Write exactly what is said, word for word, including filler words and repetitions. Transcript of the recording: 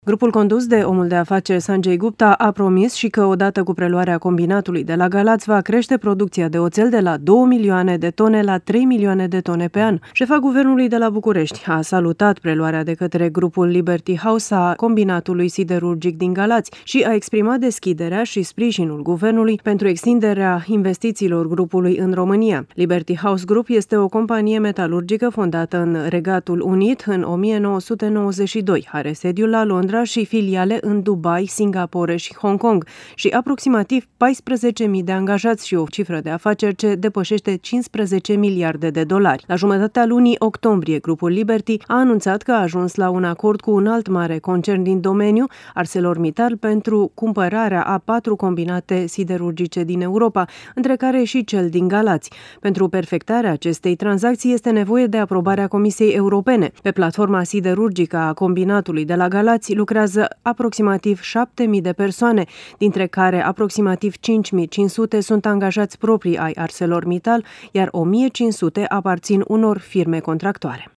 Grupul condus de omul de afaceri Sanjay Gupta a promis și că odată cu preluarea combinatului de la Galați va crește producția de oțel de la două milioane de tone la trei milioane de tone pe an. Șefa guvernului de la București a salutat preluarea de către grupul Liberty House a combinatului siderurgic din Galați și a exprimat deschiderea și sprijinul guvernului pentru extinderea investițiilor grupului în România. Liberty House Group este o companie metalurgică fondată în Regatul Unit în o mie nouă sute nouăzeci și doi, are sediul la Londra și filiale în Dubai, Singapore și Hong Kong și aproximativ paisprezece mii de angajați și o cifră de afaceri ce depășește cincisprezece miliarde de dolari. La jumătatea lunii octombrie, grupul Liberty a anunțat că a ajuns la un acord cu un alt mare concern din domeniu, ArcelorMittal, pentru cumpărarea a patru combinate siderurgice din Europa, între care și cel din Galați. Pentru perfectarea acestei tranzacții este nevoie de aprobarea Comisiei Europene. Pe platforma siderurgică a combinatului de la Galați lucrează aproximativ șapte mii de persoane, dintre care aproximativ cinci mii cinci sute sunt angajați proprii ai ArcelorMittal, iar o mie cinci sute aparțin unor firme contractoare.